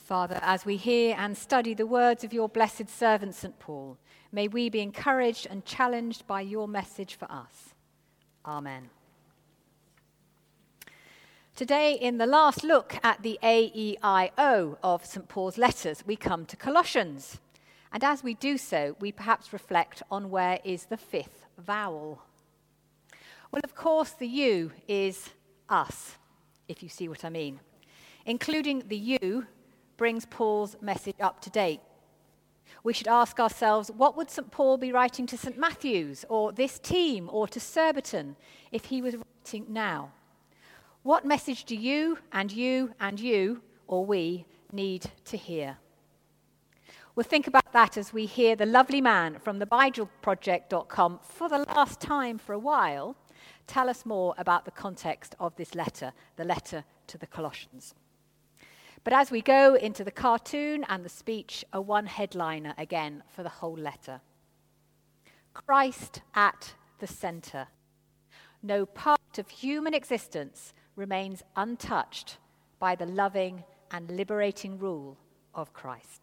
Father, as we hear and study the words of your blessed servant St. Paul, may we be encouraged and challenged by your message for us. Amen. Today, in the last look at the A-E-I-O of St. Paul's letters, we come to Colossians. And as we do so, we perhaps reflect on where is the fifth vowel. Well, of course, the U is us, if you see what I mean. Including the U brings Paul's message up to date. We should ask ourselves, what would St. Paul be writing to St. Matthew's or this team or to Surbiton if he was writing now? What message do you and you and you, or we, need to hear? We'll think about that as we hear the lovely man from thebibleproject.com for the last time for a while tell us more about the context of this letter, the letter to the Colossians. But as we go into the cartoon and the speech, a one headliner again for the whole letter. Christ at the center. No part of human existence remains untouched by the loving and liberating rule of Christ.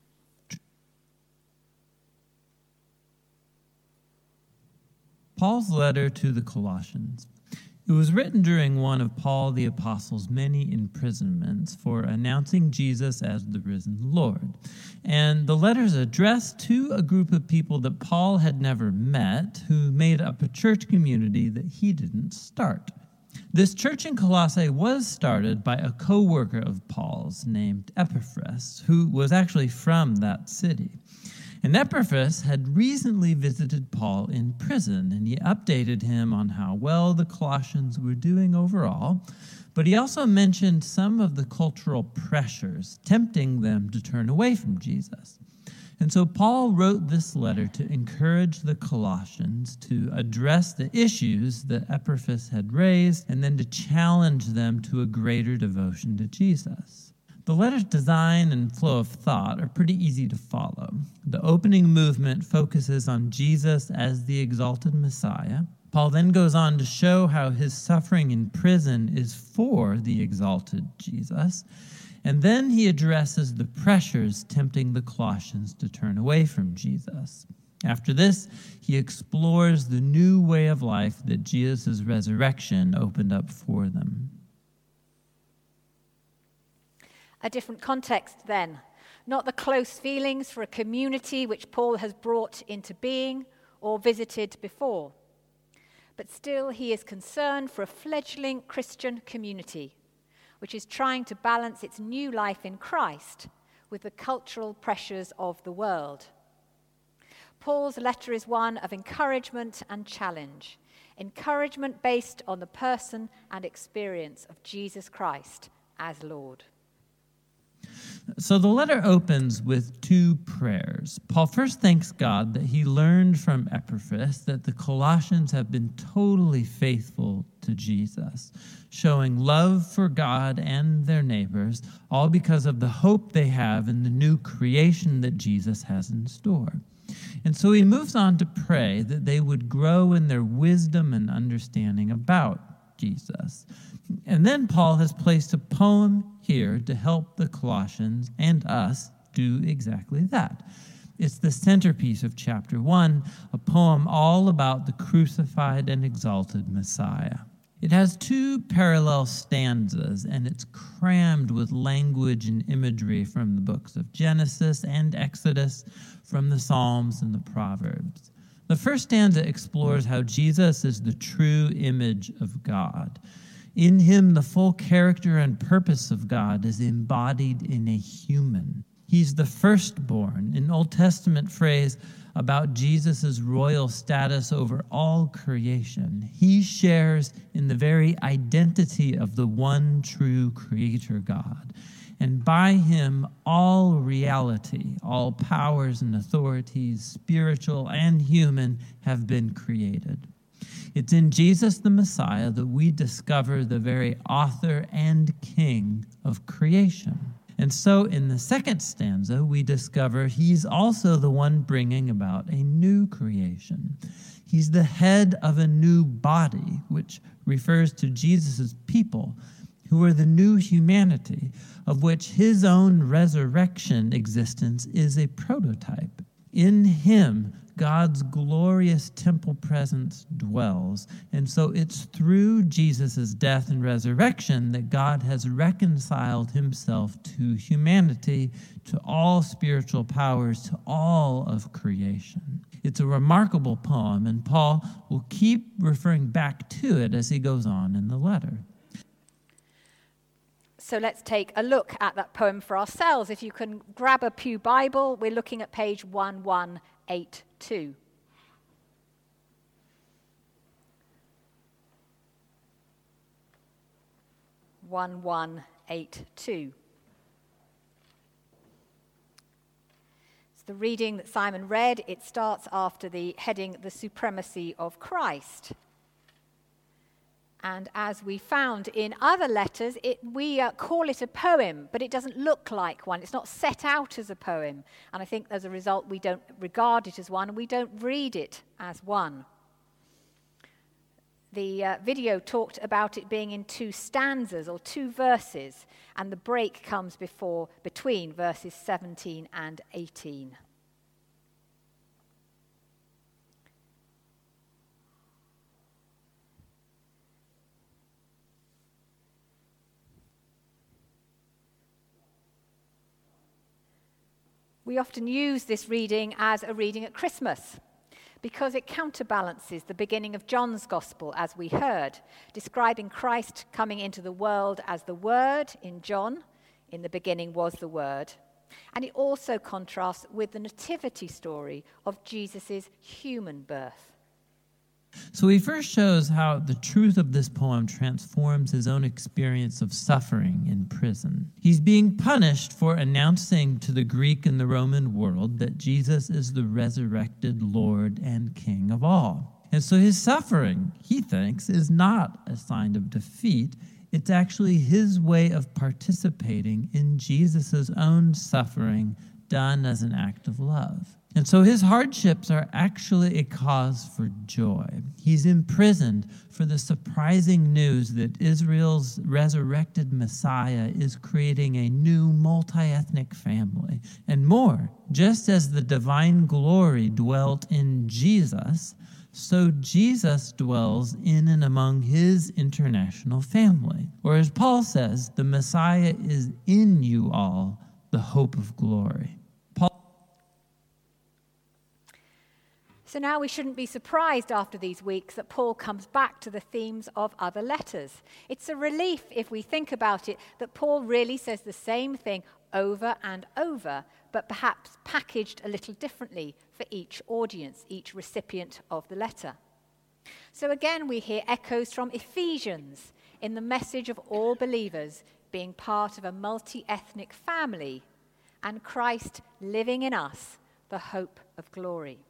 Paul's letter to the Colossians. It was written during one of Paul the Apostle's many imprisonments for announcing Jesus as the risen Lord. And the letter is addressed to a group of people that Paul had never met, who made up a church community that he didn't start. This church in Colossae was started by a co-worker of Paul's named Epaphras, who was actually from that city. And Epaphras had recently visited Paul in prison, and he updated him on how well the Colossians were doing overall, but he also mentioned some of the cultural pressures tempting them to turn away from Jesus. And so Paul wrote this letter to encourage the Colossians to address the issues that Epaphras had raised, and then to challenge them to a greater devotion to Jesus. The letter's design and flow of thought are pretty easy to follow. The opening movement focuses on Jesus as the exalted Messiah. Paul then goes on to show how his suffering in prison is for the exalted Jesus. And then he addresses the pressures tempting the Colossians to turn away from Jesus. After this, he explores the new way of life that Jesus' resurrection opened up for them. A different context then, not the close feelings for a community which Paul has brought into being or visited before. But still he is concerned for a fledgling Christian community which is trying to balance its new life in Christ with the cultural pressures of the world. Paul's letter is one of encouragement and challenge, encouragement based on the person and experience of Jesus Christ as Lord. So the letter opens with two prayers. Paul first thanks God that he learned from Epaphras that the Colossians have been totally faithful to Jesus, showing love for God and their neighbors, all because of the hope they have in the new creation that Jesus has in store. And so he moves on to pray that they would grow in their wisdom and understanding about Jesus. And then Paul has placed a poem here to help the Colossians and us do exactly that. It's the centerpiece of chapter 1, a poem all about the crucified and exalted Messiah. It has two parallel stanzas, and it's crammed with language and imagery from the books of Genesis and Exodus, from the Psalms and the Proverbs. The first stanza explores how Jesus is the true image of God. In him, the full character and purpose of God is embodied in a human. He's the firstborn, an Old Testament phrase about Jesus' royal status over all creation. He shares in the very identity of the one true creator God. And by him, all reality, all powers and authorities, spiritual and human, have been created. It's in Jesus the Messiah that we discover the very author and king of creation. And so in the second stanza, we discover he's also the one bringing about a new creation. He's the head of a new body, which refers to Jesus' people, who are the new humanity, of which his own resurrection existence is a prototype. In him, God's glorious temple presence dwells. And so it's through Jesus' death and resurrection that God has reconciled himself to humanity, to all spiritual powers, to all of creation. It's a remarkable poem, and Paul will keep referring back to it as he goes on in the letter. So let's take a look at that poem for ourselves. If you can grab a Pew Bible, we're looking at page 1182. It's the reading that Simon read. It starts after the heading, The Supremacy of Christ. And as we found in other letters, we call it a poem, but it doesn't look like one. It's not set out as a poem. And I think as a result, we don't regard it as one, and we don't read it as one. The video talked about it being in 2 stanzas or 2 verses, and the break comes between verses 17 and 18. We often use this reading as a reading at Christmas because it counterbalances the beginning of John's Gospel, as we heard, describing Christ coming into the world as the Word in John. In the beginning was the Word. And it also contrasts with the nativity story of Jesus' human birth. So he first shows how the truth of this poem transforms his own experience of suffering in prison. He's being punished for announcing to the Greek and the Roman world that Jesus is the resurrected Lord and King of all. And so his suffering, he thinks, is not a sign of defeat. It's actually his way of participating in Jesus' own suffering done as an act of love. And so his hardships are actually a cause for joy. He's imprisoned for the surprising news that Israel's resurrected Messiah is creating a new multi-ethnic family. And more, just as the divine glory dwelt in Jesus, so Jesus dwells in and among his international family. Or as Paul says, the Messiah is in you all, the hope of glory. So now we shouldn't be surprised after these weeks that Paul comes back to the themes of other letters. It's a relief, if we think about it, that Paul really says the same thing over and over, but perhaps packaged a little differently for each audience, each recipient of the letter. So again, we hear echoes from Ephesians in the message of all believers being part of a multi-ethnic family and Christ living in us, the hope of glory.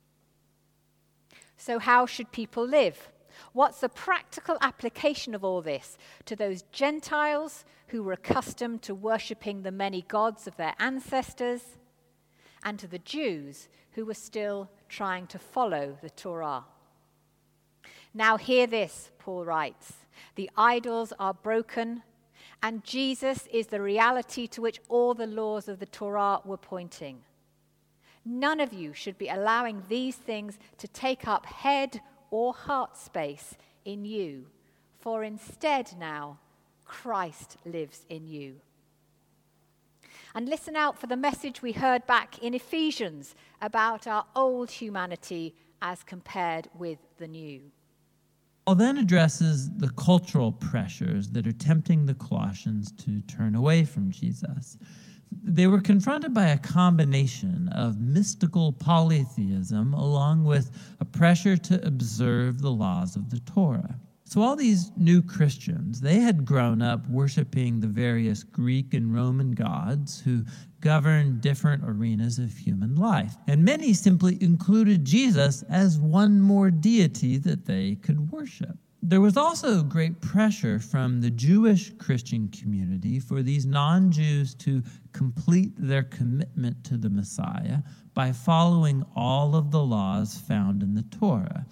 So how should people live? What's the practical application of all this to those Gentiles who were accustomed to worshipping the many gods of their ancestors, and to the Jews who were still trying to follow the Torah? Now hear this, Paul writes. The idols are broken, and Jesus is the reality to which all the laws of the Torah were pointing. None of you should be allowing these things to take up head or heart space in you, for instead now, Christ lives in you. And listen out for the message we heard back in Ephesians about our old humanity as compared with the new. Paul then addresses the cultural pressures that are tempting the Colossians to turn away from Jesus. They were confronted by a combination of mystical polytheism along with a pressure to observe the laws of the Torah. So all these new Christians, they had grown up worshiping the various Greek and Roman gods who governed different arenas of human life. And many simply included Jesus as one more deity that they could worship. There was also great pressure from the Jewish Christian community for these non-Jews to complete their commitment to the Messiah by following all of the laws found in the Torah.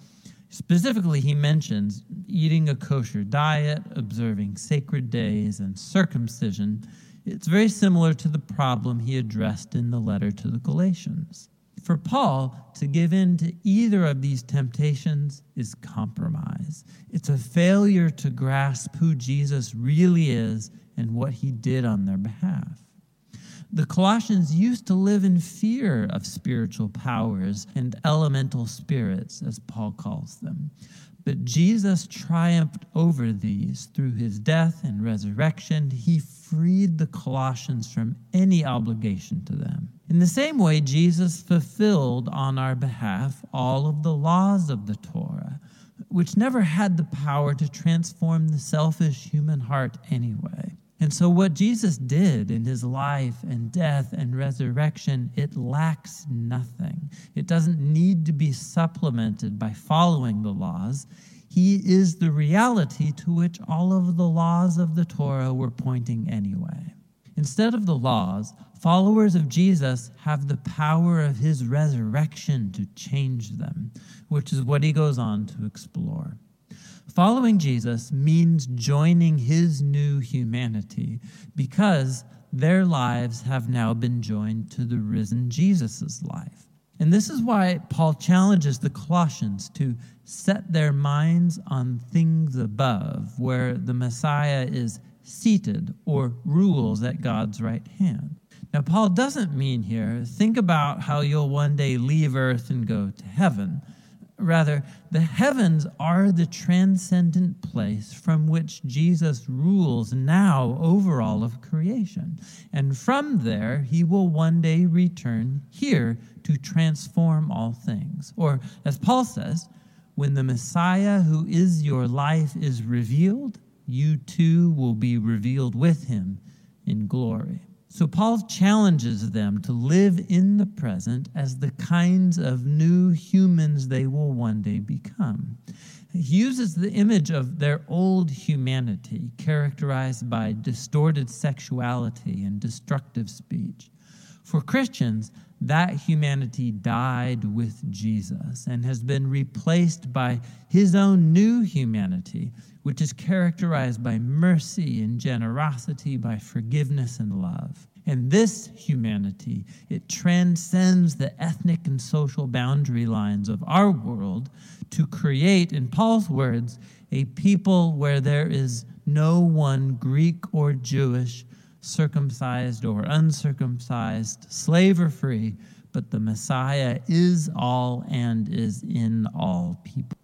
Specifically, he mentions eating a kosher diet, observing sacred days, and circumcision. It's very similar to the problem he addressed in the letter to the Galatians. For Paul, to give in to either of these temptations is compromise. It's a failure to grasp who Jesus really is and what he did on their behalf. The Colossians used to live in fear of spiritual powers and elemental spirits, as Paul calls them. But Jesus triumphed over these through his death and resurrection. He freed the Colossians from any obligation to them. In the same way, Jesus fulfilled on our behalf all of the laws of the Torah, which never had the power to transform the selfish human heart anyway. And so what Jesus did in his life and death and resurrection, it lacks nothing. It doesn't need to be supplemented by following the laws. He is the reality to which all of the laws of the Torah were pointing anyway. Instead of the laws, followers of Jesus have the power of his resurrection to change them, which is what he goes on to explore. Following Jesus means joining his new humanity because their lives have now been joined to the risen Jesus' life. And this is why Paul challenges the Colossians to set their minds on things above, where the Messiah is seated or rules at God's right hand. Now, Paul doesn't mean here, think about how you'll one day leave earth and go to heaven. Rather, the heavens are the transcendent place from which Jesus rules now over all of creation. And from there, he will one day return here to transform all things. Or, as Paul says, when the Messiah who is your life is revealed, you too will be revealed with him in glory. So Paul challenges them to live in the present as the kinds of new humans they will one day become. He uses the image of their old humanity, characterized by distorted sexuality and destructive speech. For Christians, that humanity died with Jesus and has been replaced by his own new humanity, which is characterized by mercy and generosity, by forgiveness and love. And this humanity, it transcends the ethnic and social boundary lines of our world to create, in Paul's words, a people where there is no one Greek or Jewish, circumcised or uncircumcised, slave or free, but the Messiah is all and is in all people.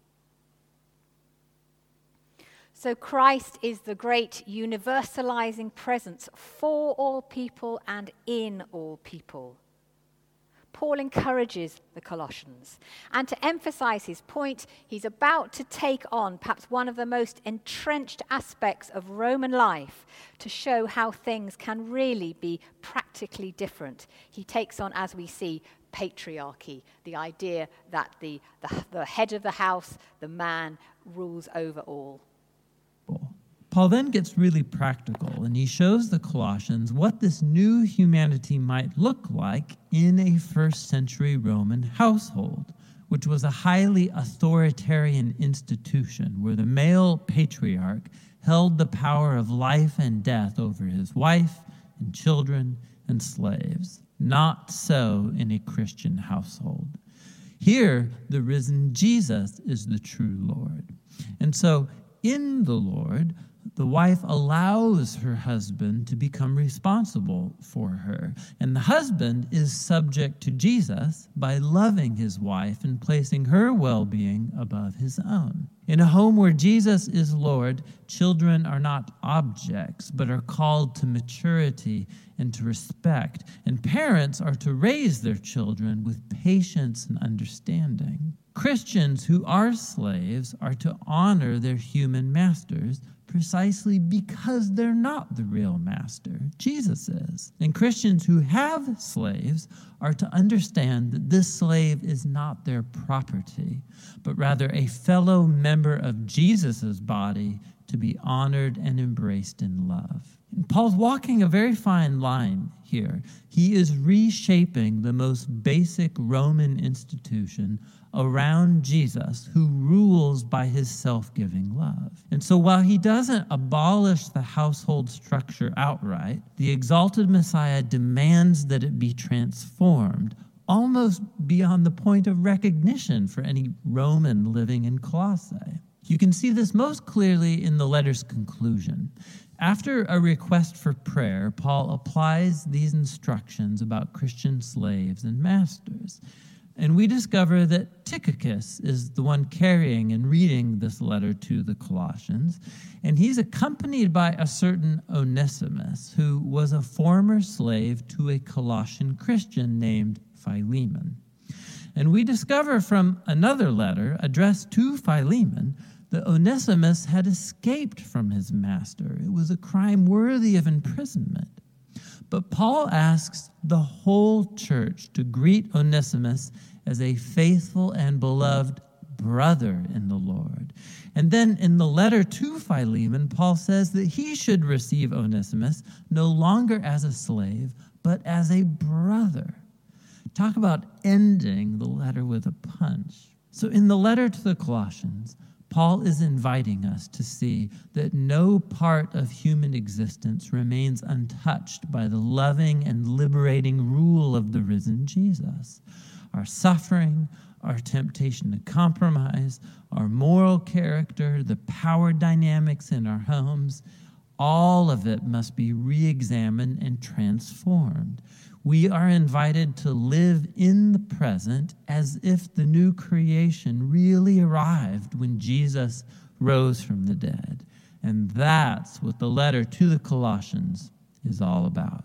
So Christ is the great universalizing presence for all people and in all people. Paul encourages the Colossians. And to emphasize his point, he's about to take on perhaps one of the most entrenched aspects of Roman life to show how things can really be practically different. He takes on, as we see, patriarchy, the idea that the head of the house, the man, rules over all. Paul then gets really practical, and he shows the Colossians what this new humanity might look like in a first-century Roman household, which was a highly authoritarian institution where the male patriarch held the power of life and death over his wife and children and slaves. Not so in a Christian household. Here, the risen Jesus is the true Lord. And so, in the Lord, the wife allows her husband to become responsible for her. And the husband is subject to Jesus by loving his wife and placing her well-being above his own. In a home where Jesus is Lord, children are not objects, but are called to maturity and to respect. And parents are to raise their children with patience and understanding. Christians who are slaves are to honor their human masters precisely because they're not the real master. Jesus is. And Christians who have slaves are to understand that this slave is not their property, but rather a fellow member of Jesus' body to be honored and embraced in love. And Paul's walking a very fine line here. He is reshaping the most basic Roman institution around Jesus, who rules by his self-giving love. And so while he doesn't abolish the household structure outright, the exalted Messiah demands that it be transformed, almost beyond the point of recognition for any Roman living in Colossae. You can see this most clearly in the letter's conclusion. After a request for prayer, Paul applies these instructions about Christian slaves and masters. And we discover that Tychicus is the one carrying and reading this letter to the Colossians. And he's accompanied by a certain Onesimus, who was a former slave to a Colossian Christian named Philemon. And we discover from another letter addressed to Philemon that Onesimus had escaped from his master. It was a crime worthy of imprisonment. But Paul asks the whole church to greet Onesimus as a faithful and beloved brother in the Lord. And then in the letter to Philemon, Paul says that he should receive Onesimus no longer as a slave, but as a brother. Talk about ending the letter with a punch. So in the letter to the Colossians, Paul is inviting us to see that no part of human existence remains untouched by the loving and liberating rule of the risen Jesus. Our suffering, our temptation to compromise, our moral character, the power dynamics in our homes, all of it must be re-examined and transformed. We are invited to live in the present as if the new creation really arrived when Jesus rose from the dead. And that's what the letter to the Colossians is all about.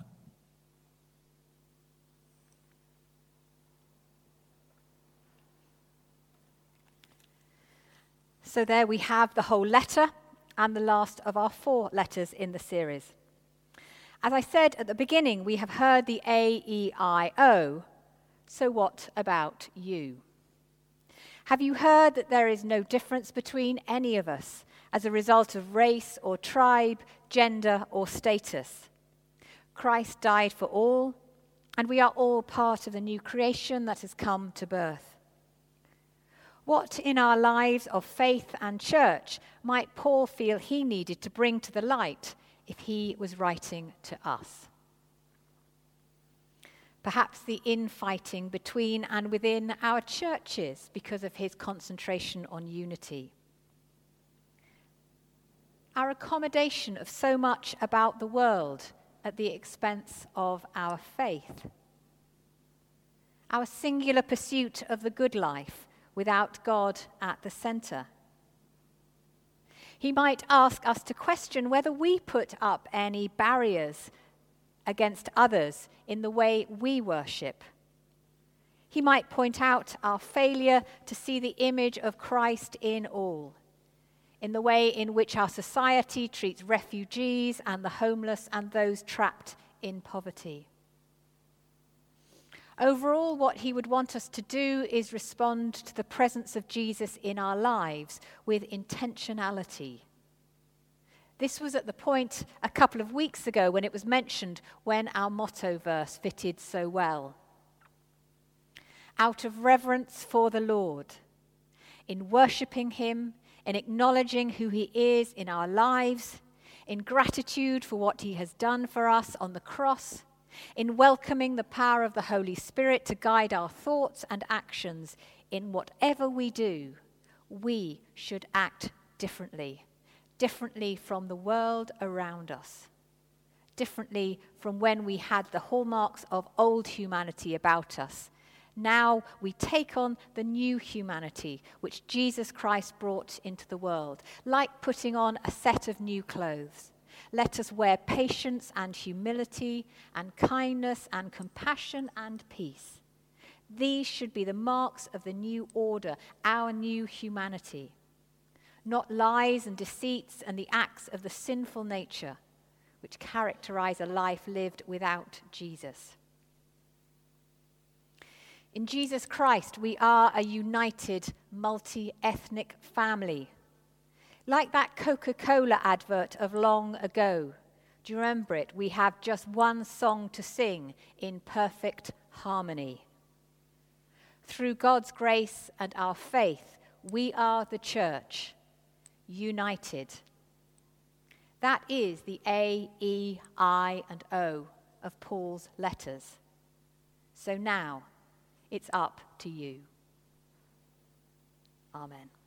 So there we have the whole letter and the last of our 4 letters in the series. As I said at the beginning, we have heard the A-E-I-O. So what about you? Have you heard that there is no difference between any of us as a result of race or tribe, gender or status? Christ died for all, and we are all part of the new creation that has come to birth. What in our lives of faith and church might Paul feel he needed to bring to the light if he was writing to us? Perhaps the infighting between and within our churches because of his concentration on unity. Our accommodation of so much about the world at the expense of our faith. Our singular pursuit of the good life without God at the center. He might ask us to question whether we put up any barriers against others in the way we worship. He might point out our failure to see the image of Christ in all, in the way in which our society treats refugees and the homeless and those trapped in poverty. Overall, what he would want us to do is respond to the presence of Jesus in our lives with intentionality. This was at the point a couple of weeks ago when it was mentioned when our motto verse fitted so well. Out of reverence for the Lord, in worshipping him, in acknowledging who he is in our lives, in gratitude for what he has done for us on the cross, in welcoming the power of the Holy Spirit to guide our thoughts and actions, in whatever we do, we should act differently from the world around us, differently from when we had the hallmarks of old humanity about us. Now we take on the new humanity which Jesus Christ brought into the world, like putting on a set of new clothes. Let us wear patience and humility and kindness and compassion and peace. These should be the marks of the new order, our new humanity. Not lies and deceits and the acts of the sinful nature which characterize a life lived without Jesus. In Jesus Christ, we are a united, multi-ethnic family. Like that Coca-Cola advert of long ago, Do you remember it? We have just one song to sing in perfect harmony. Through God's grace and our faith, we are the church, united. That is the A, E, I, and O of Paul's letters. So now, it's up to you. Amen.